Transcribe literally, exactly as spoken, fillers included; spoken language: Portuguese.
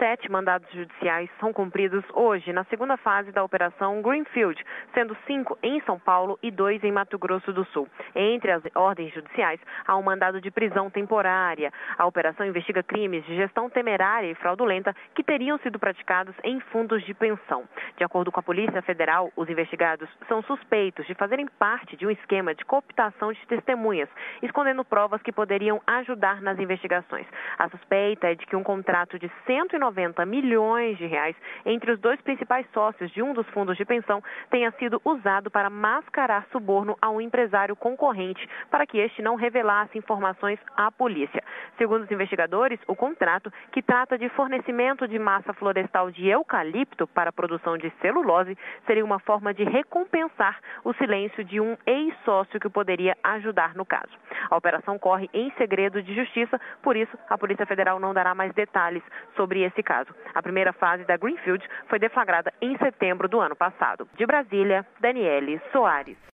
sete mandados judiciais são cumpridos hoje na segunda fase da Operação Greenfield, sendo cinco em São Paulo e dois em Mato Grosso do Sul. Entre as ordens judiciais, há um mandado de prisão temporária. A operação investiga crimes de gestão temerária e fraudulenta que teriam sido praticados em fundos de pensão. De acordo com a Polícia Federal, os investigados são suspeitos de fazerem parte de um esquema de cooptação de testemunhas, escondendo provas que poderiam ajudar nas investigações. A suspeita é de que um contrato de cento e noventa milhões de reais entre os dois principais sócios de um dos fundos de pensão tenha sido usado para mascarar suborno a um empresário concorrente para que este não revelasse informações à polícia. Segundo os investigadores, o contrato, que trata de fornecimento de massa florestal de eucalipto para a produção de celulose, seria uma forma de recompensar o silêncio de um ex-sócio que poderia ajudar no caso. A operação corre em segredo de justiça, por isso a Polícia Federal não dará mais detalhes sobre esse caso. A primeira fase da Greenfield foi deflagrada em setembro do ano passado. De Brasília, Daniele Soares.